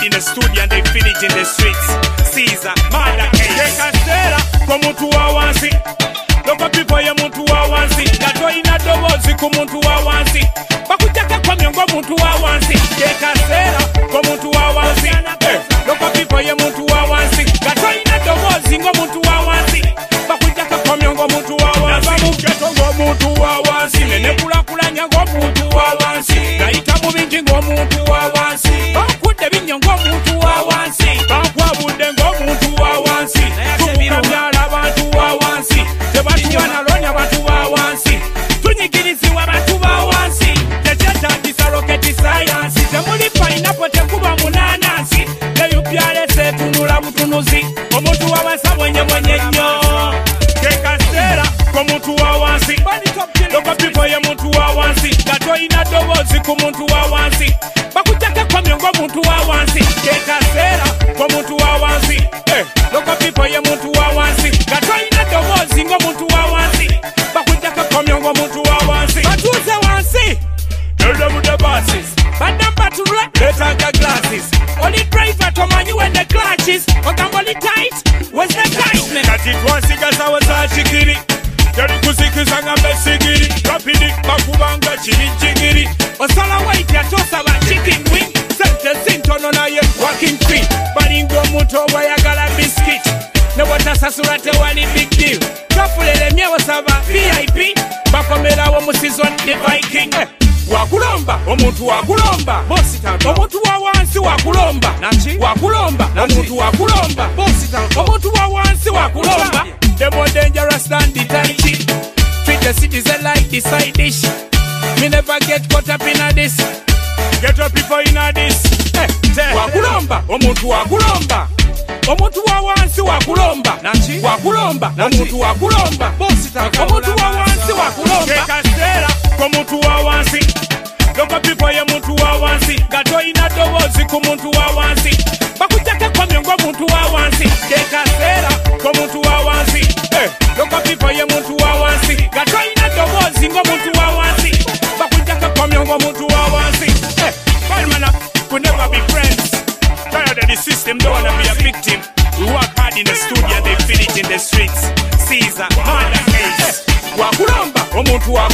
hard in the studio and they finish in the streets. Caesar, murder case. Kekasera kwa muntu wa wansi. Loka people ya muntu wa wansi. Gato ina dobozi ku muntu wa wansi. Bakujaka kwa miongo muntu wa wansi. Kekasera kwa muntu wa wansi. Loka people ya muntu wa wansi. Gato ina dobozi ngo muntu wa wansi. Bakujaka kwa miongo muntu wa wansi. Nabamuketo ngo muntu wa wansi. Nene kula kula nyango muntu wa wansi. Naita mubinji ngo muntu wa wansi. Bakude binyo ngo muntu wa wansi. Bakwabude ngo muntu wa wansi. Tukukamyala abantu wa wansi. Tebatu wanalonya abantu wa wansi. Tunyigiriziwa abantu wa wansi. Techetagisa rocket science. Temuli pineapple tekuba munanasi. Eyupyale setunula butunuzi. Omuntu wa wansi mwenye nnyo. Kekasera kwa muntu wa wansi. Loka people ya muntu wa wansi. Gato ina dobozi ku muntu wa wansi. Bakujaka kwa miongo muntu wa wansi. Kekasera kwa muntu wa wansi. Loka people ya muntu wa wansi. Gato ina dobozi ngo muntu wa wansi. Bakujaka kwa miongo muntu wa wansi. Batuze wansi. Tell them with the bosses. But number two, better the glasses. Only driver to man you when the clutches. Okamboli tight, where's the tightness? That it was because I was a chikiri. Yari kusikiza ngambe sigiri. Rapidi, bakubanga chiri chigiri. Osala white ya tosa ba chicken wing. Sente sintono na ye walking free. Baringo muto wayagala biscuit. Ne wata sasura te wali big deal. Kafulele myewa saba VIP. Bakomera wa musizon the Viking. Wakulomba, omuntu wakulomba. Bosi tanto. Omuntu wa wansi wakulomba. Nachi? Wakulomba. Omuntu wakulomba. Bosi tanto. Omuntu wa wansi wakulomba. The more dangerous than the Tai Chi. Treat the citizen like the side dish. Me never get caught up in a this. Get up before in a this. Wakulomba, omuntu wakulomba. Omuntu wa wansi wakulomba. Nachi? Wakulomba. Omuntu wakulomba. Bosi tanto. Omuntu wa wansi wakulomba. Kekasera kwa muntu wa wansi. Loka people ya muntu wa wansi. Gato ina dobozi ku muntu wa wansi. Bakujaka kwa miongo muntu wa wansi. Kekasera kwa muntu wa wansi. Loka people ya muntu wa wansi. Gato ina dobozi ngo muntu wa wansi. Bakujaka kwa miongo muntu wa wansi. Bad man could never be friends. Tired of the system, don't wanna be a victim. We work hard in the studio and they finish in the streets. Caesar, murder case. Wakulomba, omuntu wa